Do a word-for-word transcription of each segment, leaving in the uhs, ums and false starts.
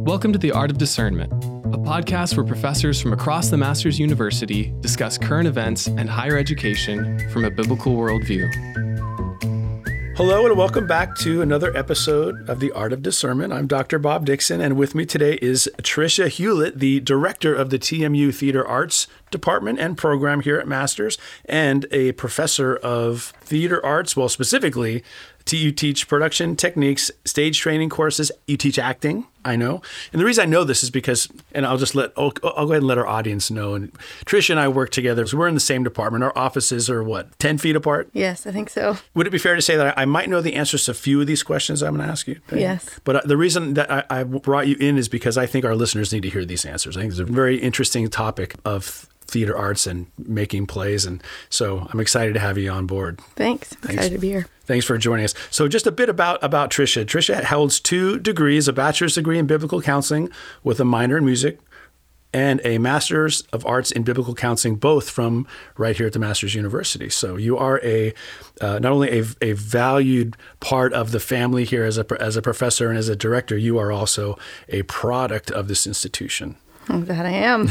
Welcome to The Art of Discernment, a podcast where professors from across the Masters University discuss current events and higher education from a biblical worldview. Hello and welcome back to another episode of The Art of Discernment. I'm Doctor Bob Dixon, and with me today is Tricia Hewlett, the director of the T M U Theater Arts Department and Program here at Masters, and a professor of theater arts. Well, specifically, you teach production techniques, stage training courses. You teach acting, I know. And the reason I know this is because, and I'll just let, I'll, I'll go ahead and let our audience know. And Tricia and I work together, so we're in the same department. Our offices are what, ten feet apart? Yes, I think so. Would it be fair to say that I might know the answers to a few of these questions I'm going to ask you? Yes. But the reason that I, I brought you in is because I think our listeners need to hear these answers. I think it's a very interesting topic of theater arts and making plays. And so I'm excited to have you on board. Thanks. I'm excited to be here. Thanks for joining us. So just a bit about, about Tricia. Tricia holds two degrees, a bachelor's degree in biblical counseling with a minor in music and a master's of arts in biblical counseling, both from right here at the Masters University. So you are a uh, not only a, a valued part of the family here as a, as a professor and as a director, you are also a product of this institution. I'm glad I am.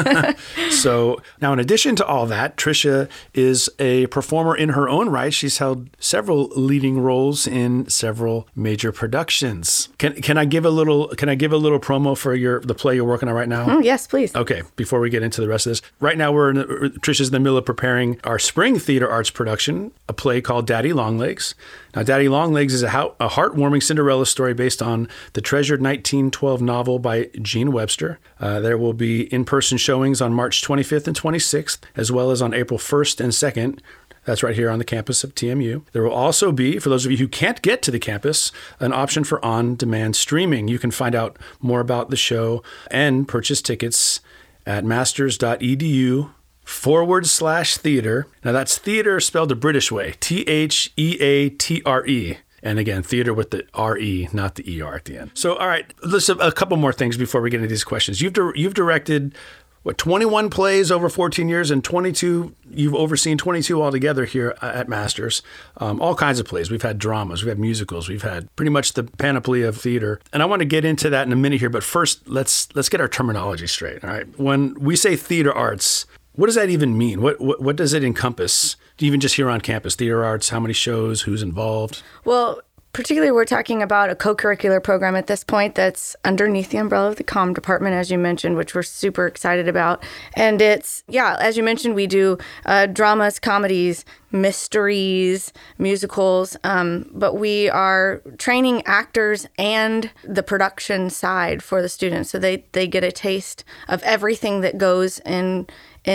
So now, in addition to all that, Tricia is a performer in her own right. She's held several leading roles in several major productions. Can can I give a little Can I give a little promo for your the play you're working on right now? Oh, yes, please. Okay. Before we get into the rest of this, right now we're in, Tricia's in the middle of preparing our spring theater arts production, a play called Daddy Longlegs. Now, Daddy Longlegs is a, how, a heartwarming Cinderella story based on the treasured nineteen twelve novel by Gene Webster. Uh, there will be in-person showings on March twenty-fifth and twenty-sixth, as well as on April first and second. That's right here on the campus of T M U. There will also be, for those of you who can't get to the campus, an option for on-demand streaming. You can find out more about the show and purchase tickets at masters.edu forward slash theater. Now that's theater spelled the British way, T H E A T R E. And again, theater with the R E, not the E R at the end. So, all right, listen, a couple more things before we get into these questions. You've di- you've directed, what, twenty-one plays over fourteen years, and twenty-two, you've overseen twenty-two altogether here at Masters. Um, all kinds of plays. We've had dramas, we've had musicals, we've had pretty much the panoply of theater. And I want to get into that in a minute here, but first, let's let's get our terminology straight, all right? When we say theater arts, what does that even mean? What, what what does it encompass? Even just here on campus, theater arts, how many shows, who's involved? Well, particularly we're talking about a co-curricular program at this point that's underneath the umbrella of the comm department, as you mentioned, which we're super excited about. And it's, yeah, as you mentioned, we do uh, dramas, comedies, mysteries, musicals, um, but we are training actors and the production side for the students. So they, they get a taste of everything that goes in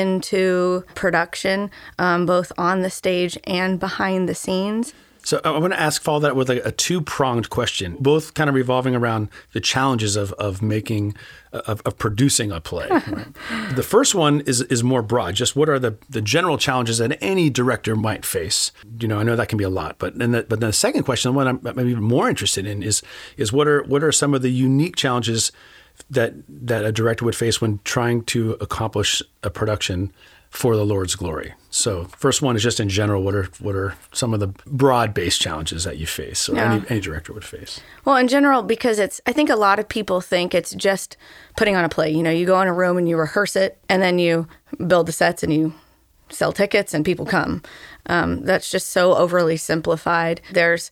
into production, um, both on the stage and behind the scenes. So I want to ask, follow that with a, a two-pronged question, both kind of revolving around the challenges of of making, of, of producing a play. Right? The first one is is more broad. Just what are the, the general challenges that any director might face? You know, I know that can be a lot, but then the, but then the second question, the one I'm, I'm even more interested in, is is what are what are some of the unique challenges that that a director would face when trying to accomplish a production for the Lord's glory. So first one is just in general, what are what are some of the broad-based challenges that you face or yeah. any, any director would face? Well, in general, because it's, I think a lot of people think it's just putting on a play. You know, you go in a room and you rehearse it, and then you build the sets and you sell tickets and people come. Um, that's just so overly simplified. There's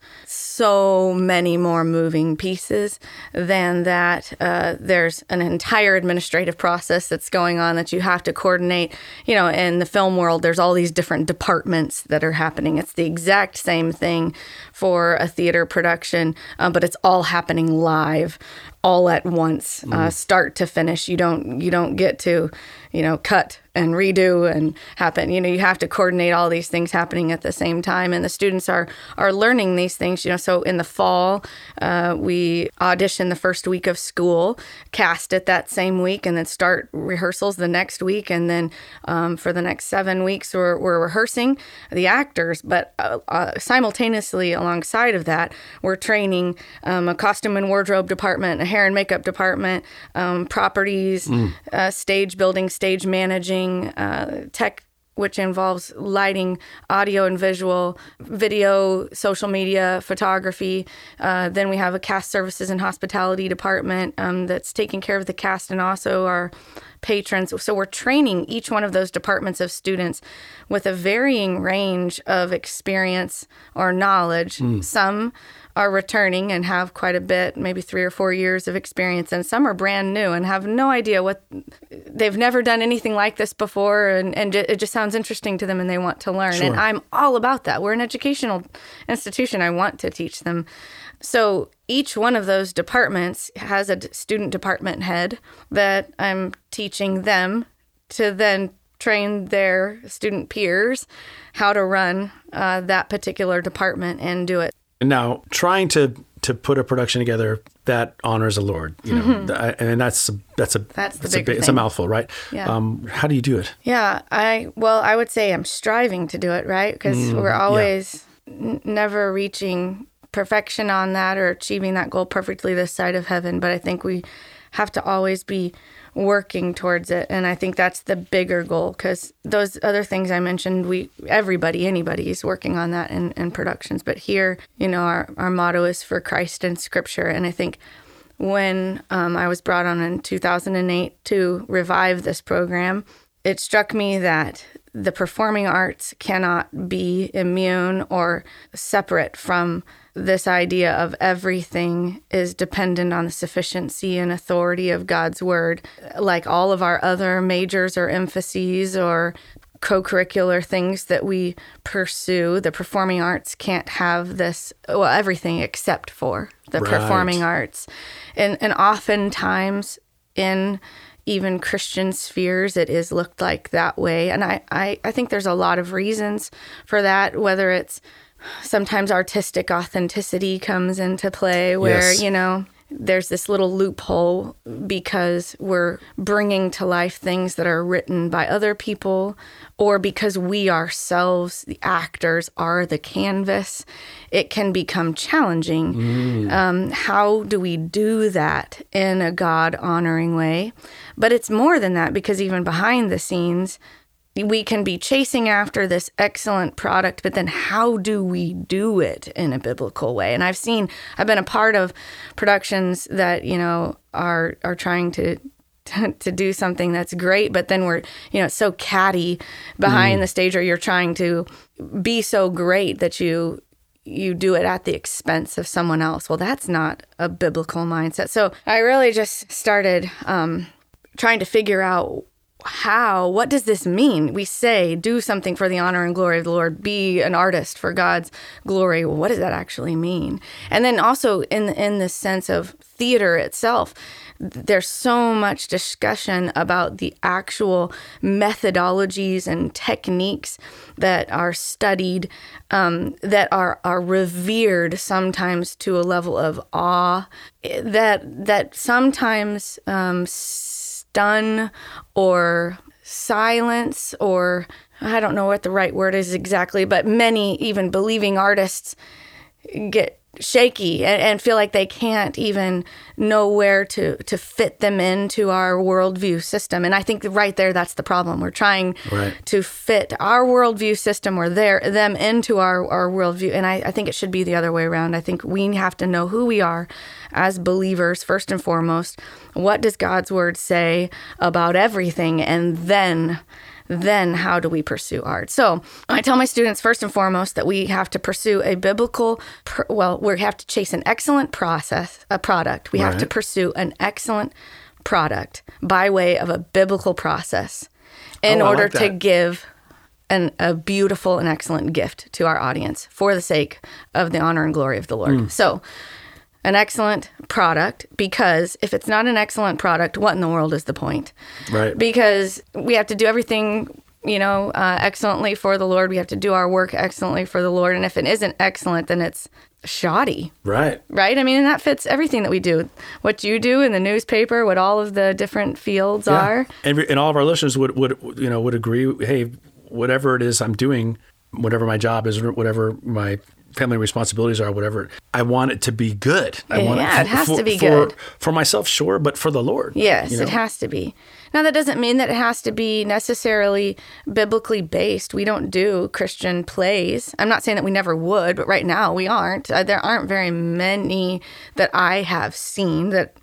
so many more moving pieces than that. Uh, there's an entire administrative process that's going on that you have to coordinate. You know, in the film world, there's all these different departments that are happening. It's the exact same thing for a theater production, uh, but it's all happening live, all at once, mm. uh, start to finish. You don't you don't get to, you know, cut and redo and happen. You know, you have to coordinate all these things happening at the same time, and the students are are learning these things. You know, so in the fall, uh, we audition the first week of school, cast it that same week, and then start rehearsals the next week, and then um, for the next seven weeks, we're we're rehearsing the actors, but uh, uh, simultaneously alongside of that, we're training um, a costume and wardrobe department, a hair and makeup department, um, properties, mm. uh, stage building, stage managing, uh, tech which involves lighting, audio and visual, video, social media, photography. Uh, then we have a cast services and hospitality department um, that's taking care of the cast and also our patrons. So we're training each one of those departments of students with a varying range of experience or knowledge. Mm. Some are returning and have quite a bit, maybe three or four years of experience, and some are brand new and have no idea what, they've never done anything like this before, and, and it just sounds interesting to them and they want to learn. Sure. And I'm all about that. We're an educational institution. I want to teach them. So each one of those departments has a student department head that I'm teaching them to then train their student peers how to run uh, that particular department and do it. Now, trying to to put a production together that honors the Lord, you know, mm-hmm. th- and that's that's a that's the that's big a, it's a mouthful, right? Yeah. Um, how do you do it? Yeah, I well, I would say I'm striving to do it, right? Because mm, we're always yeah. n- never reaching perfection on that or achieving that goal perfectly this side of heaven. But I think we have to always be working towards it, and I think that's the bigger goal, because those other things I mentioned, we everybody anybody is working on that in, in productions, but here, you know, our, our motto is for Christ and Scripture. And I think when um, I was brought on in two thousand eight to revive this program, it struck me that the performing arts cannot be immune or separate from this idea of everything is dependent on the sufficiency and authority of God's word. Like all of our other majors or emphases or co-curricular things that we pursue, the performing arts can't have this, well, everything except for the right. performing arts. And, and oftentimes in even Christian spheres, it is looked like that way. And I, I, I think there's a lot of reasons for that, whether it's sometimes artistic authenticity comes into play where, yes. you know, there's this little loophole because we're bringing to life things that are written by other people, or because we ourselves, the actors, are the canvas. It can become challenging. Mm. Um, how do we do that in a God-honoring way? But it's more than that, because even behind the scenes, we can be chasing after this excellent product, but then how do we do it in a biblical way? And I've seen, I've been a part of productions that, you know, are are trying to to, to do something that's great, but then we're, you know, so catty behind mm. the stage, or you're trying to be so great that you you do it at the expense of someone else. Well, that's not a biblical mindset. So I really just started um, trying to figure out how, what does this mean? We say, do something for the honor and glory of the Lord, be an artist for God's glory. Well, what does that actually mean? And then also in in the sense of theater itself, there's so much discussion about the actual methodologies and techniques that are studied, um, that are, are revered sometimes to a level of awe, that, that sometimes um, stun or silence, or I don't know what the right word is exactly, but many even believing artists get shaky and, and feel like they can't even know where to, to fit them into our worldview system. And I think right there, that's the problem. We're trying right. to fit our worldview system or their, them into our, our worldview. And I, I think it should be the other way around. I think we have to know who we are as believers, first and foremost. What does God's word say about everything? And then then how do we pursue art? So I tell my students, first and foremost, that we have to pursue a biblical, well, we have to chase an excellent process, a product. We right. have to pursue an excellent product by way of a biblical process in oh, order like to give an, a beautiful and excellent gift to our audience for the sake of the honor and glory of the Lord. Mm. So an excellent product, because if it's not an excellent product, what in the world is the point? Right. Because we have to do everything, you know, uh, excellently for the Lord. We have to do our work excellently for the Lord. And if it isn't excellent, then it's shoddy. Right. Right? I mean, and that fits everything that we do. What you do in the newspaper, what all of the different fields yeah. are. And, and all of our listeners would, would, you know, would agree, hey, whatever it is I'm doing, whatever my job is, whatever my family responsibilities are, whatever. I want it to be good. I want yeah, it has for, to be for, good. For myself, sure, but for the Lord. Yes, you know? It has to be. Now, that doesn't mean that it has to be necessarily biblically based. We don't do Christian plays. I'm not saying that we never would, but right now we aren't. Uh, there aren't very many that I have seen that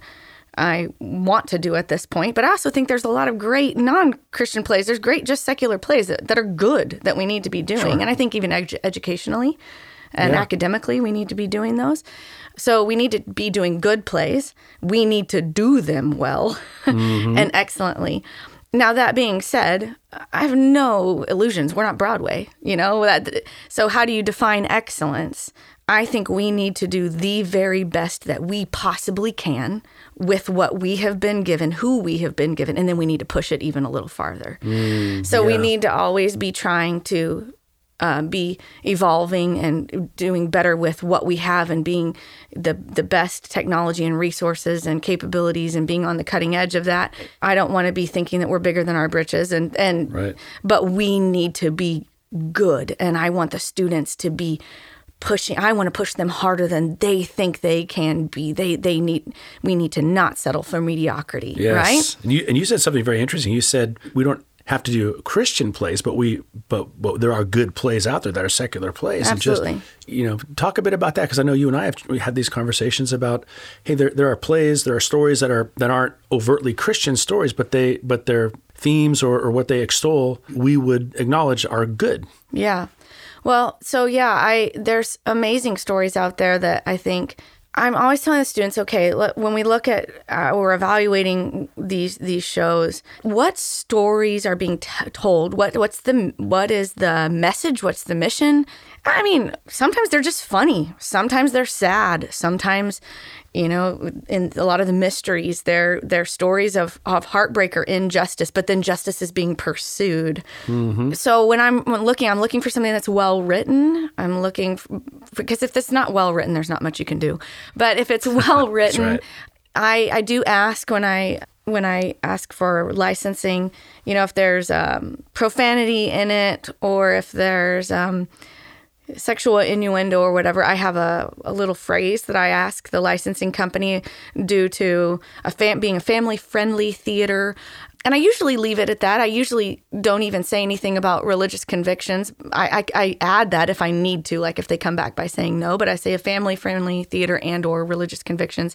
I want to do at this point. But I also think there's a lot of great non-Christian plays. There's great just secular plays that, that are good that we need to be doing. Sure. And I think even edu- educationally and yeah. academically, we need to be doing those. So we need to be doing good plays. We need to do them well mm-hmm. and excellently. Now, that being said, I have no illusions. We're not Broadway, you know? That, so how do you define excellence? I think we need to do the very best that we possibly can with what we have been given, who we have been given, and then we need to push it even a little farther. Mm, so yeah. we need to always be trying to Uh, be evolving and doing better with what we have and being the the best technology and resources and capabilities and being on the cutting edge of that. I don't want to be thinking that we're bigger than our britches, and, and right. but we need to be good. And I want the students to be pushing. I want to push them harder than they think they can be. They they need. We need to not settle for mediocrity. Yes. Right. And you and you said something very interesting. You said we don't have to do Christian plays, but we, but, but there are good plays out there that are secular plays. Absolutely. And just, you know, talk a bit about that, because I know you and I have we had these conversations about, hey, there there are plays, there are stories that are that aren't overtly Christian stories, but they but their themes or, or what they extol, we would acknowledge are good. Yeah. Well, so yeah, I there's amazing stories out there that I think. I'm always telling the students, okay, when we look at, uh, we're evaluating these these shows, what stories are being t- told? What what's the what is the message? What's the mission? I mean, sometimes they're just funny. Sometimes they're sad. Sometimes, you know, in a lot of the mysteries, they're they're stories of, of heartbreak or injustice, but then justice is being pursued. Mm-hmm. So when I'm looking, I'm looking for something that's well written. I'm looking for, because if it's not well written, there's not much you can do. But if it's well written, right. I I do ask when I when I ask for licensing, you know, if there's um, profanity in it or if there's um, sexual innuendo or whatever, I have a, a little phrase that I ask the licensing company due to a fam- being a family-friendly theater. And I usually leave it at that. I usually don't even say anything about religious convictions. I, I, I add that if I need to, like if they come back by saying no, but I say a family-friendly theater and or religious convictions.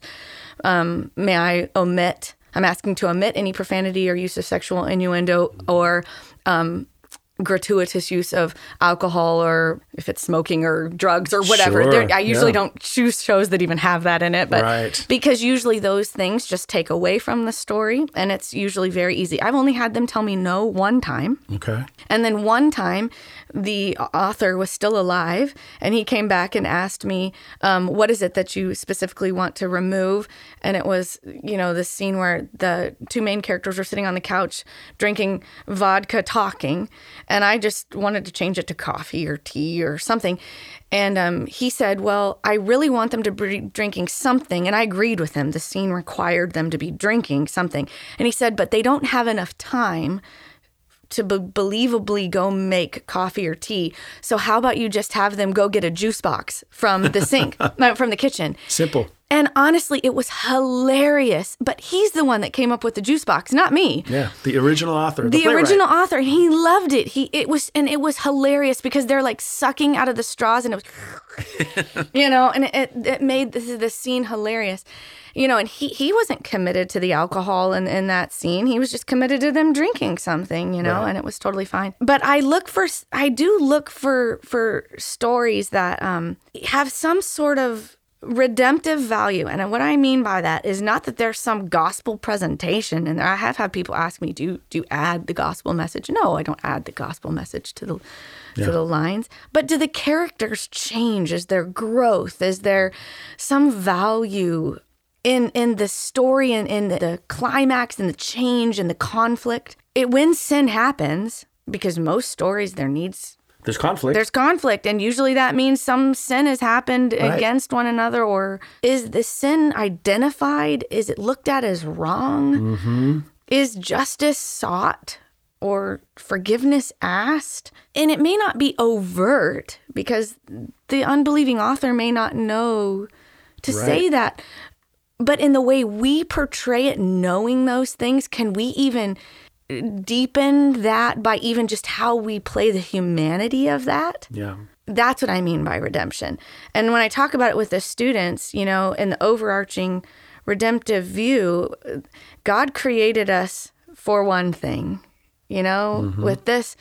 Um, may I omit, I'm asking to omit any profanity or use of sexual innuendo or um gratuitous use of alcohol or if it's smoking or drugs or whatever. Sure, I usually yeah. don't choose shows that even have that in it, but right. because usually those things just take away from the story and it's usually very easy. I've only had them tell me no one time. Okay. And then one time the author was still alive and he came back and asked me, um, what is it that you specifically want to remove? And it was, you know, this scene where the two main characters were sitting on the couch drinking vodka, talking. And I just wanted to change it to coffee or tea or something. And um, he said, well, I really want them to be drinking something. And I agreed with him. The scene required them to be drinking something. And he said, but they don't have enough time to be- believably go make coffee or tea. So how about you just have them go get a juice box from the sink, from the kitchen. Simple. And honestly, it was hilarious. But he's the one that came up with the juice box, not me. Yeah, the original author. The, the original author. And he loved it. He it was and it was hilarious because they're like sucking out of the straws and it was, you know, and it, it made this, this scene hilarious. You know, and he, he wasn't committed to the alcohol in, in that scene. He was just committed to them drinking something, you know, right. And it was totally fine. But I look for, I do look for, for stories that um, have some sort of redemptive value. And what I mean by that is not that there's some gospel presentation. And I have had people ask me, do you, do you add the gospel message? No, I don't add the gospel message to the yeah. to the lines. But do the characters change? Is there growth? Is there some value in in the story and in the climax and the change and the conflict? It when sin happens, because most stories there needs There's conflict. There's conflict, and usually that means some sin has happened right. against one another, or is the sin identified? Is it looked at as wrong? Mm-hmm. Is justice sought or forgiveness asked? And it may not be overt, because the unbelieving author may not know to Right. say that. But in the way we portray it, knowing those things, can we even deepen that by even just how we play the humanity of that? Yeah. That's what I mean by redemption. And when I talk about it with the students, you know, in the overarching redemptive view, God created us for one thing, you know, mm-hmm. with this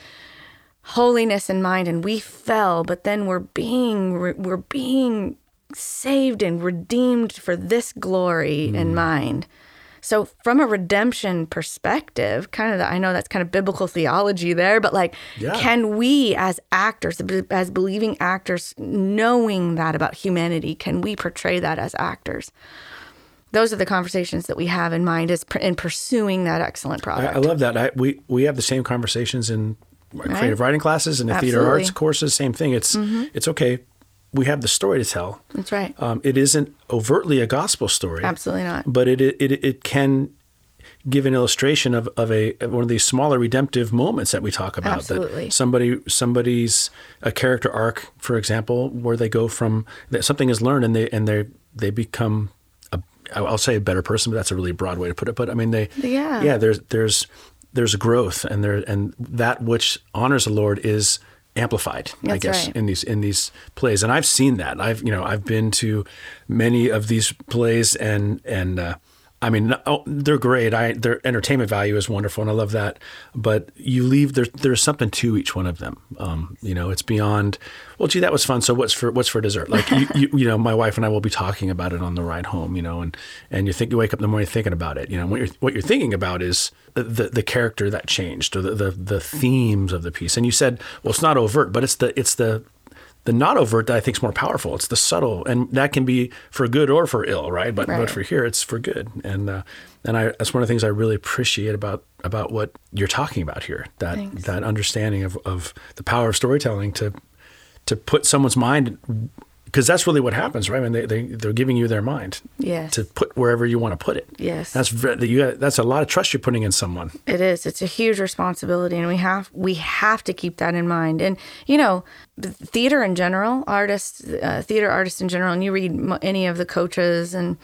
holiness in mind, and we fell, but then we're being we're being saved and redeemed for this glory mm. in mind. So from a redemption perspective, kind of, the, I know that's kind of biblical theology there, but like, yeah. can we as actors, as believing actors, knowing that about humanity, can we portray that as actors? Those are the conversations that we have in mind as pr- in pursuing that excellent product. I, I love that. I, we we have the same conversations in right? creative writing classes and the Absolutely. theater arts courses. Same thing. It's mm-hmm. it's okay. We have the story to tell. That's right. Um, it isn't overtly a gospel story. Absolutely not. But it it it can give an illustration of, of a of one of these smaller redemptive moments that we talk about. Absolutely. That somebody somebody's a character arc, for example, where they go from that something is learned and they and they they become a, I'll say a better person, but that's a really broad way to put it. But I mean they yeah yeah there's there's there's a growth and there and that which honors the Lord is amplified, That's I guess, right. in these in these plays, and I've seen that. I've you know I've been to many of these plays, and and uh, I mean oh, they're great. I their entertainment value is wonderful, and I love that. But you leave there. There's something to each one of them. Um, you know, it's beyond. Well, gee, that was fun. So what's for what's for dessert? Like you, you, you know, my wife and I will be talking about it on the ride home. You know, and and you think you wake up in the morning thinking about it. You know, what you're what you're thinking about is the the character that changed or the, the the themes of the piece. And you said, well, it's not overt, but it's the it's the the not overt that I think is more powerful. It's the subtle, and that can be for good or for ill, right? But right. but for here, it's for good. And uh, and I that's one of the things I really appreciate about about what you're talking about here. That Thanks. that understanding of, of the power of storytelling to to put someone's mind, because that's really what happens, right? I mean, they they they're giving you their mind. Yes. To put wherever you want to put it. Yes. That's very, you got, that's a lot of trust you're putting in someone. It is. It's a huge responsibility, and we have we have to keep that in mind. And you know, theater in general, artists, uh, theater artists in general, and you read any of the coaches and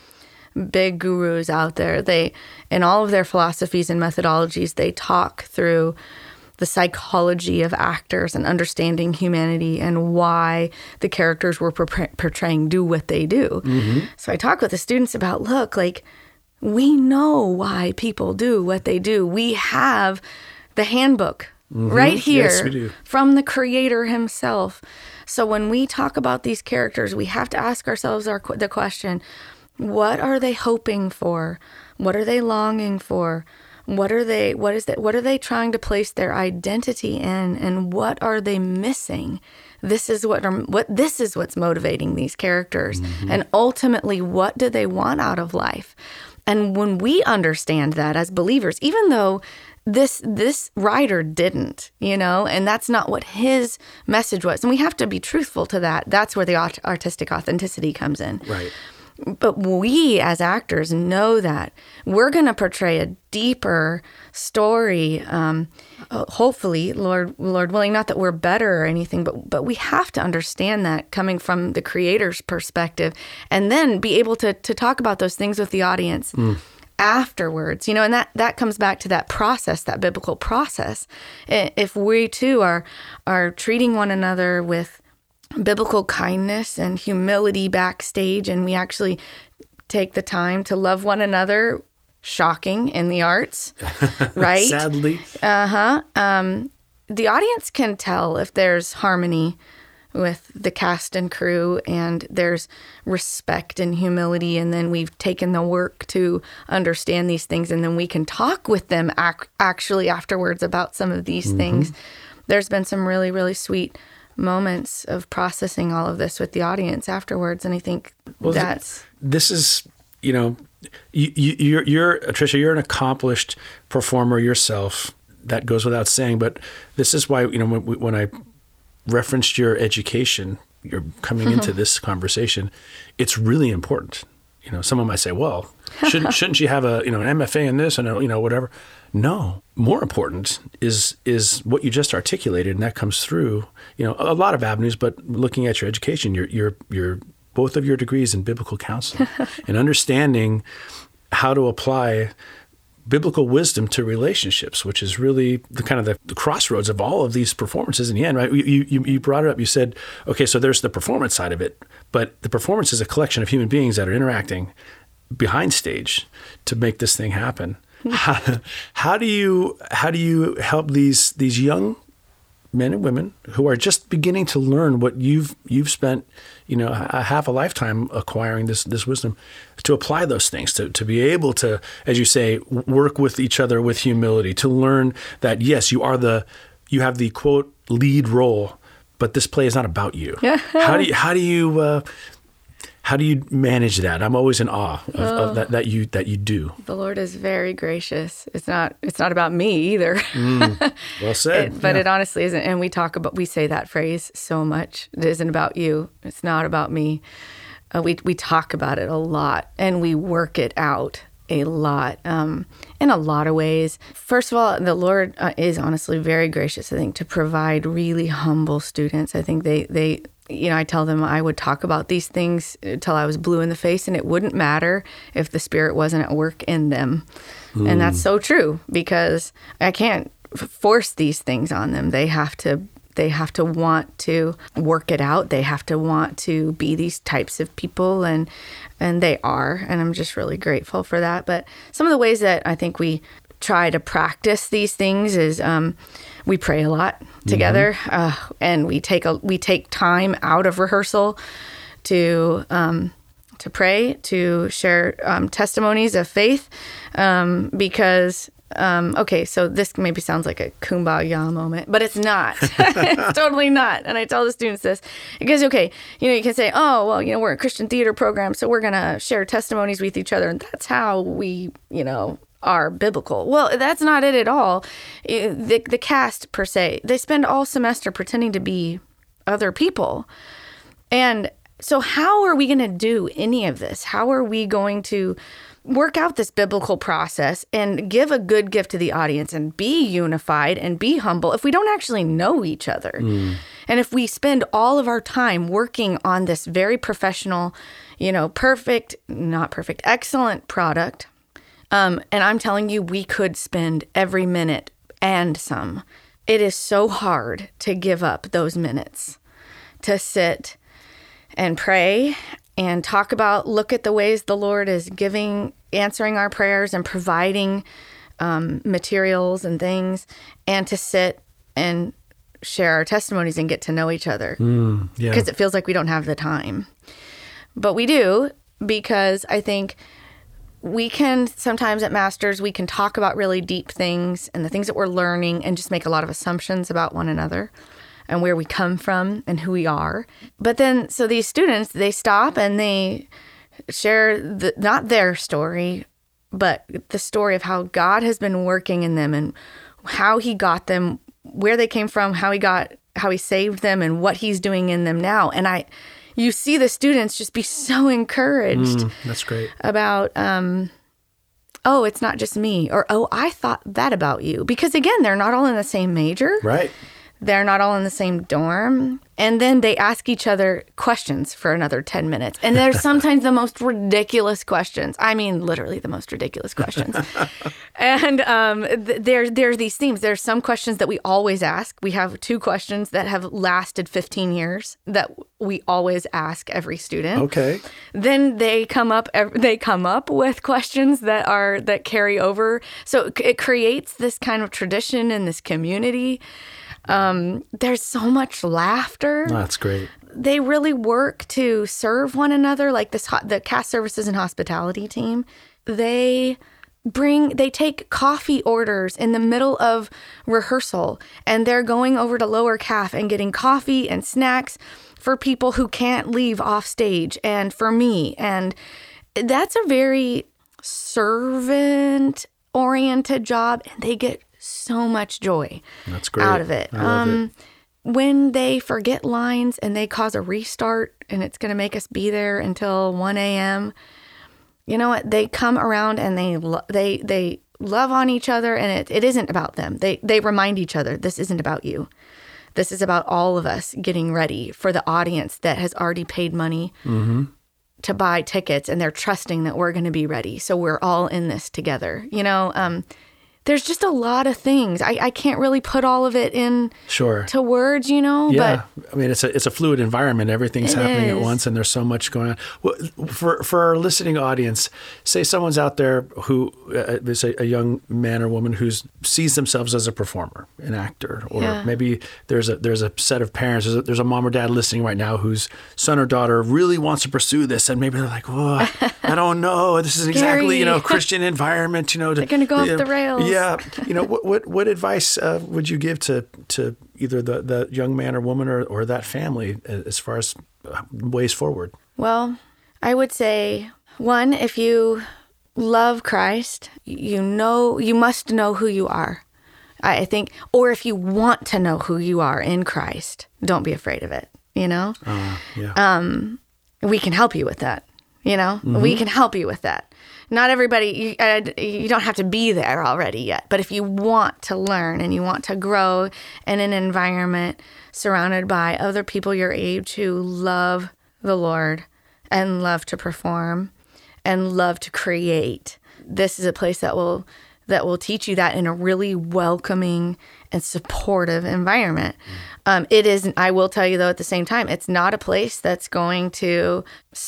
big gurus out there, they in all of their philosophies and methodologies, they talk through the psychology of actors and understanding humanity and why the characters we're portraying do what they do. Mm-hmm. So I talk with the students about, look, like, we know why people do what they do. We have the handbook mm-hmm. right here yes, we do. From the creator himself. So when we talk about these characters, we have to ask ourselves our, the question, what are they hoping for? What are they longing for? What are they, what is that, what are they trying to place their identity in, and what are they missing? This is what, are, what this is what's motivating these characters. Mm-hmm. And ultimately, what do they want out of life? And when we understand that as believers, even though this this writer didn't, you know, and that's not what his message was, and we have to be truthful to that. That's where the art- artistic authenticity comes in. Right. But we as actors know that we're going to portray a deeper story, um, hopefully, Lord Lord willing, not that we're better or anything, but but we have to understand that coming from the creator's perspective, and then be able to to talk about those things with the audience mm. afterwards. You know, and that, that comes back to that process, that biblical process. If we too are are treating one another with biblical kindness and humility backstage, and we actually take the time to love one another, shocking in the arts, right? Sadly. Uh-huh. Um, the audience can tell if there's harmony with the cast and crew, and there's respect and humility, and then we've taken the work to understand these things, and then we can talk with them ac- actually afterwards about some of these mm-hmm. things. There's been some really, really sweet moments of processing all of this with the audience afterwards, and I think well, that's this is you know you, you you're you're Tricia, you're an accomplished performer yourself. That goes without saying, but this is why you know when, when I referenced your education, you're coming into this conversation, it's really important. You know, someone might say, well, shouldn't shouldn't she have a, you know, an M F A in this and, a, you know, whatever? No. More important is is what you just articulated, and that comes through, you know, a lot of avenues, but looking at your education, your your your both of your degrees in biblical counseling and understanding how to apply biblical wisdom to relationships, which is really the kind of the, the crossroads of all of these performances in the end, right? You, you you brought it up. You said, okay, so there's the performance side of it, but the performance is a collection of human beings that are interacting behind stage to make this thing happen. how, how do you how do you help these these young men and women who are just beginning to learn what you've you've spent, you know, a half a lifetime acquiring this this wisdom, to apply those things, to to be able to, as you say, work with each other with humility, to learn that yes, you are the you have the quote lead role, but this play is not about you. how do you how do you uh, how do you manage that? I'm always in awe of, oh, of that that you that you do. The Lord is very gracious. It's not it's not about me either. mm, well said. It, but yeah. it honestly isn't. And we talk about we say that phrase so much. It isn't about you. It's not about me. Uh, we we talk about it a lot, and we work it out a lot um, in a lot of ways. First of all, the Lord uh, is honestly very gracious, I think, to provide really humble students. I think they they. You know, I tell them I would talk about these things until I was blue in the face, and it wouldn't matter if the Spirit wasn't at work in them. Mm. And that's so true, because I can't force these things on them. They have to they have to want to work it out. They have to want to be these types of people, and and they are. And I'm just really grateful for that. But some of the ways that I think we try to practice these things is um, we pray a lot together, mm-hmm. uh, and we take a we take time out of rehearsal to um, to pray, to share um, testimonies of faith, um, because um, okay, so this maybe sounds like a kumbaya moment, but it's not. It's totally not. And I tell the students this because okay, you know, you can say, oh well, you know, we're a Christian theater program, so we're gonna share testimonies with each other, and that's how we, you know, are biblical. Well, that's not it at all. The, the cast, per se, they spend all semester pretending to be other people. And so how are we going to do any of this? How are we going to work out this biblical process and give a good gift to the audience and be unified and be humble if we don't actually know each other? Mm. And if we spend all of our time working on this very professional, you know, perfect, not perfect, excellent product, Um, and I'm telling you, we could spend every minute and some. It is so hard to give up those minutes, to sit and pray and talk about, look at the ways the Lord is giving, answering our prayers and providing um, materials and things, and to sit and share our testimonies and get to know each other. Mm, yeah. Because it feels like we don't have the time. But we do, because I think we can sometimes at Masters, we can talk about really deep things and the things that we're learning and just make a lot of assumptions about one another and where we come from and who we are. But then, so these students, they stop and they share the, not their story, but the story of how God has been working in them and how he got them, where they came from, how he got, how he saved them and what he's doing in them now. And I, you see the students just be so encouraged. Mm, that's great. About, um, oh, it's not just me, or, oh, I thought that about you. Because again, they're not all in the same major. Right. They're not all in the same dorm. And then they ask each other questions for another ten minutes. And they're sometimes the most ridiculous questions. I mean, literally the most ridiculous questions. And um, th- there, there's these themes. There's some questions that we always ask. We have two questions that have lasted fifteen years that we always ask every student. Okay. Then they come up, they come up with questions that are, that carry over. So it creates this kind of tradition in this community. Um, there's so much laughter. Oh, that's great. They really work to serve one another, like this, the cast services and hospitality team. They bring, they take coffee orders in the middle of rehearsal, and they're going over to Lower Calf and getting coffee and snacks for people who can't leave off stage, and for me. And that's a very servant-oriented job, and they get so much joy That's great. out of it. I love um, it. When they forget lines and they cause a restart and it's going to make us be there until one a.m., you know what? They come around and they lo- they they love on each other, and it, it isn't about them. They they remind each other, this isn't about you. This is about all of us getting ready for the audience that has already paid money mm-hmm. to buy tickets, and they're trusting that we're going to be ready. So we're all in this together. You know, um, there's just a lot of things. I, I can't really put all of it in sure. to words, you know. Yeah, but I mean, it's a it's a fluid environment. Everything's happening is. at once, and there's so much going on. Well, for for our listening audience, say someone's out there who uh, is a, a young man or woman who sees themselves as a performer, an actor, or Yeah. maybe there's a there's a set of parents. There's a, there's a mom or dad listening right now whose son or daughter really wants to pursue this, and maybe they're like, "Oh, I don't know. This isn't exactly you know Christian environment. You know, to, they're going to go you off know, the rails." Yeah, you know what what what advice uh, would you give to to either the, the young man or woman or, or that family as far as ways forward? Well, I would say, one, if you love Christ, you know, you must know who you are. I think, or if you want to know who you are in Christ, don't be afraid of it, you know? Uh, yeah. Um, we can help you with that, you know? Mm-hmm. We can help you with that. Not everybody, you, uh, you don't have to be there already yet, but if you want to learn and you want to grow in an environment surrounded by other people your age who love the Lord and love to perform and love to create, this is a place that will that will teach you that in a really welcoming and supportive environment. Um, it is, I will tell you though, at the same time, it's not a place that's going to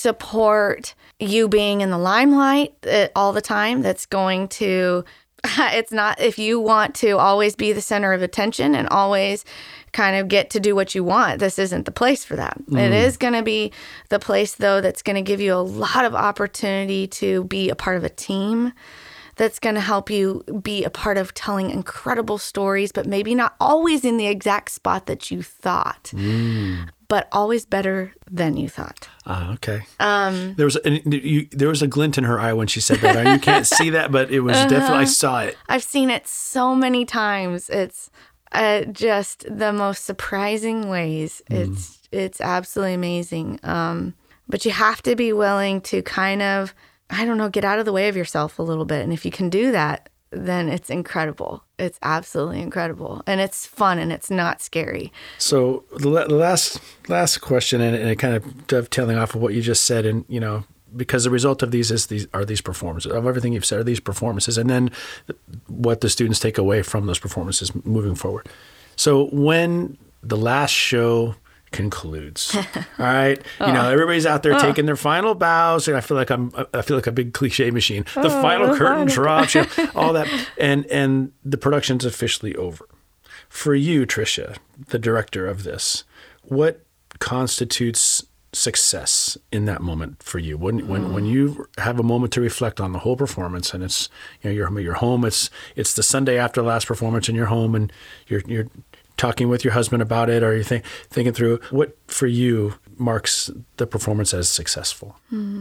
support you being in the limelight uh, all the time. That's going to, it's not, if you want to always be the center of attention and always kind of get to do what you want, this isn't the place for that. Mm. It is going to be the place though that's going to give you a lot of opportunity to be a part of a team, that's going to help you be a part of telling incredible stories, but maybe not always in the exact spot that you thought, mm. but always better than you thought. Ah, okay. Um, there was a, you, there was a glint in her eye when she said that. You can't see that, but it was uh-huh. definitely, I saw it. I've seen it so many times. It's uh, just the most surprising ways. Mm. It's it's absolutely amazing. Um, but you have to be willing to kind of, I don't know, get out of the way of yourself a little bit. And if you can do that, then it's incredible. It's absolutely incredible. And it's fun and it's not scary. So the last last question, and, and it kind of dovetailing off of what you just said, and, you know, because the result of these is these are these performances, of everything you've said are these performances, and then what the students take away from those performances moving forward. So when the last show concludes. All right. You oh. know, everybody's out there oh. taking their final bows, and I feel like I'm I feel like a big cliche machine. The oh, final curtain drops, you know, all that. And and the production's officially over. For you, Tricia, the director of this, what constitutes success in that moment for you? When when mm. when you have a moment to reflect on the whole performance, and it's, you know, you're you're home, it's it's the Sunday after the last performance, and you're home, and you're you're talking with your husband about it, or you think thinking through what for you marks the performance as successful?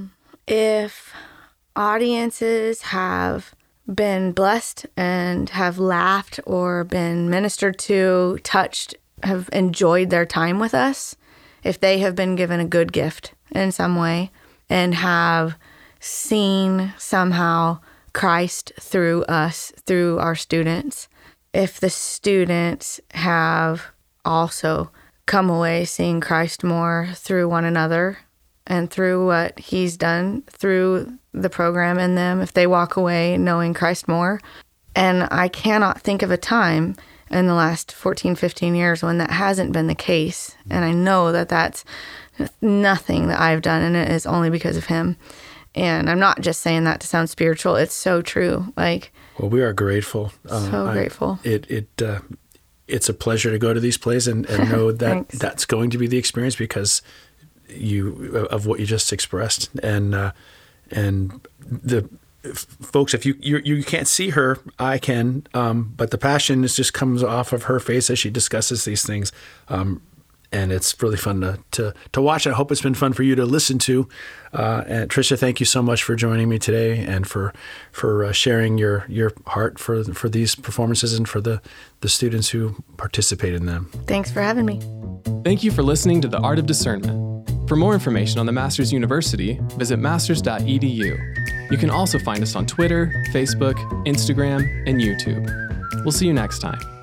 If audiences have been blessed and have laughed or been ministered to, touched, have enjoyed their time with us, if they have been given a good gift in some way and have seen somehow Christ through us, through our students, if the students have also come away seeing Christ more through one another and through what he's done through the program in them, if they walk away knowing Christ more. And I cannot think of a time in the last fourteen, fifteen years when that hasn't been the case. And I know that that's nothing that I've done, and it is only because of him. And I'm not just saying that to sound spiritual. It's so true. Like, well, we are grateful. So um, grateful. I, it it uh, it's a pleasure to go to these plays and, and know that that's going to be the experience because you of what you just expressed. And uh, and the folks, if you, you you can't see her, I can. Um, but the passion is just comes off of her face as she discusses these things. Um, And it's really fun to, to to watch. I hope it's been fun for you to listen to. Uh, and Tricia, thank you so much for joining me today and for for uh, sharing your your heart for for these performances and for the, the students who participate in them. Thanks for having me. Thank you for listening to The Art of Discernment. For more information on the Masters University, visit masters dot e d u. You can also find us on Twitter, Facebook, Instagram, and YouTube. We'll see you next time.